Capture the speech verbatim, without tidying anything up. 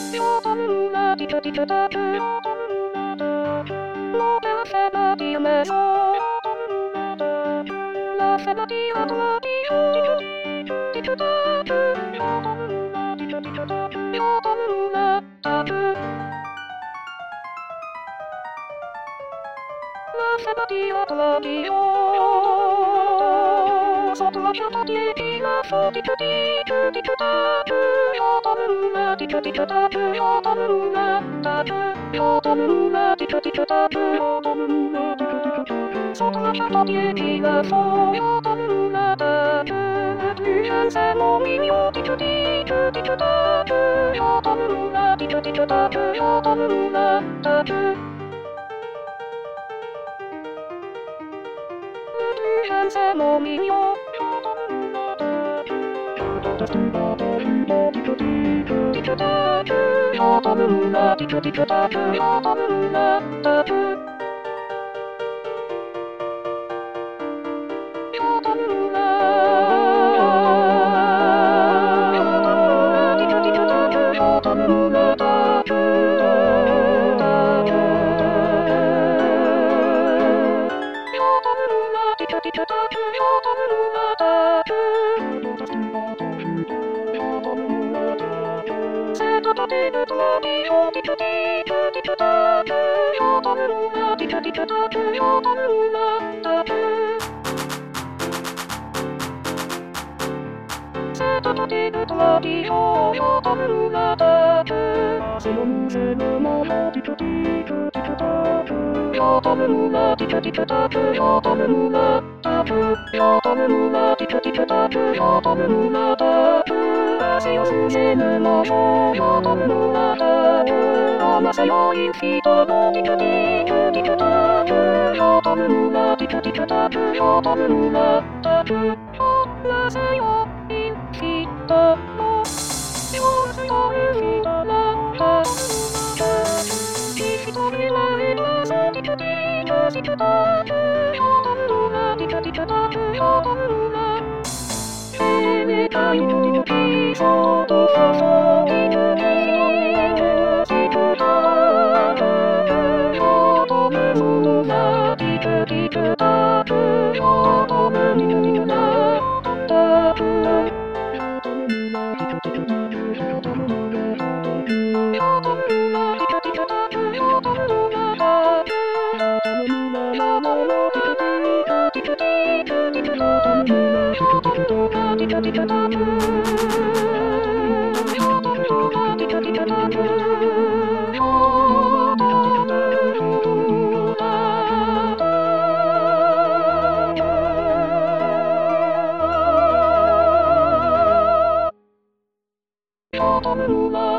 Yotamuna titutitutatu. Mote sebatia meso. La sebatia tuatisho. Titutatu. Yotamuna titutitutatu. Yotamuna tatu. La sebatia tuatisho. Sopra ciotatieti la sotitutitu titutatu. Yotamuna titutitutatu. Yotamuna tatu. Yotamuna titutitutatu. Yotamuna titutitutatu. Sopra ciotatieti la so. Yotamuna tatu. Lucense nominio titutitu titutatu. Yotamuna titutitutatu. Yotamuna tatu. Lucense nominio. Yotamuna titutitutatu. Yotamuna tatu. Yotamuna. Yotamuna titutitutatu. Yotamuna tatu. Yotamuna titutitutatu. Yotamuna tatu. Setatatitu tuatisho titutitu titutatu. Yotamuna titutitutatu. Yotamuna tatu. Setatatitu tuatisho. Yotamuna tatu. Yotamuna titutitutatu. Yotamuna titutitutatu. Yotamuna tatu. Yotamuna titutitutatu. Yotamuna tatu. Asio susenu no sho. Yotamuna tatu. Amaseo infito no titutitu titutatu. Yotamuna titutitutatu. Yotamuna tatu. Amaseo infito no. Yomaseo infito no. Yotamuna titutitutatu. Yotamuna titutitutatu. Yotamuna. Yotamuna.